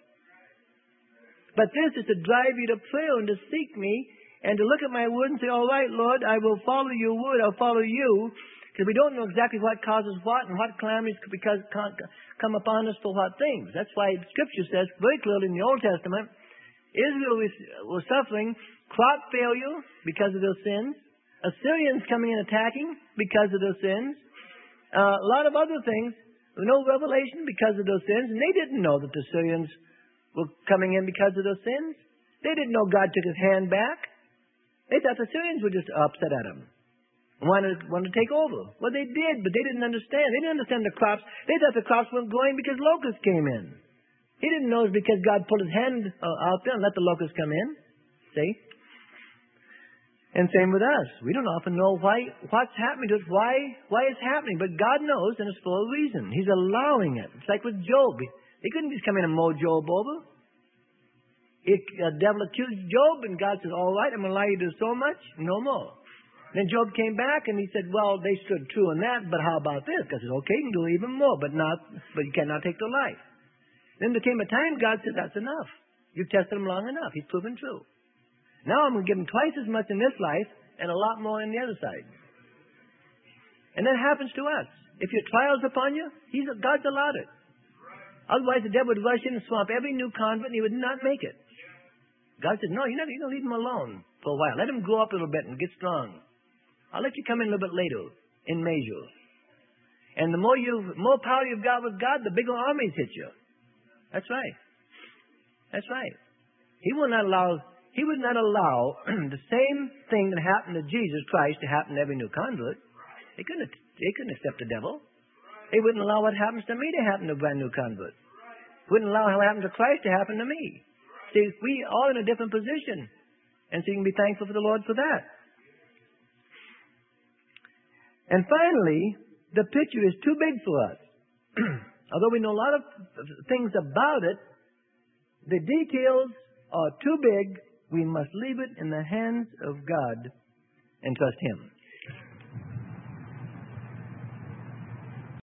But this is to drive you to prayer and to seek me and to look at my word and say, all right, Lord, I will follow your word. I'll follow you. Because we don't know exactly what causes what and what calamities come upon us for what things. That's why Scripture says very clearly in the Old Testament, Israel was suffering crop failure because of their sins. Assyrians coming and attacking because of their sins. A lot of other things. No revelation because of those sins. And they didn't know that the Assyrians were coming in because of those sins. They didn't know God took his hand back. They thought the Assyrians were just upset at him. Wanted to take over. Well, they did, but they didn't understand. They didn't understand the crops. They thought the crops weren't growing because locusts came in. He didn't know it was because God put his hand out there and let the locusts come in. See? And same with us. We don't often know what's happening to us, why it's happening. But God knows, and it's for a reason. He's allowing it. It's like with Job. He couldn't just come in and mow Job over. The devil accused Job, and God says, all right, I'm going to allow you to do so much, no more. Then Job came back, and he said, well, they stood true in that, but how about this? God said, okay, you can do even more, but you cannot take their life. Then there came a time God said, that's enough. You've tested him long enough. He's proven true. Now I'm going to give him twice as much in this life and a lot more in the other side. And that happens to us. If your trial's upon you, God's allowed it. Otherwise, the devil would rush in and swamp every new convert, and he would not make it. God said, no, you're going to leave him alone for a while. Let him grow up a little bit and get strong. I'll let you come in a little bit later in measure. And the more power you've got with God, the bigger armies hit you. That's right. That's right. He would not allow the same thing that happened to Jesus Christ to happen to every new convert. They couldn't accept the devil. They wouldn't allow what happens to me to happen to a brand new convert. Wouldn't allow what happened to Christ to happen to me. See, we all in a different position. And so you can be thankful for the Lord for that. And finally, the picture is too big for us. Although we know a lot of things about it, the details are too big. We must leave it in the hands of God and trust Him.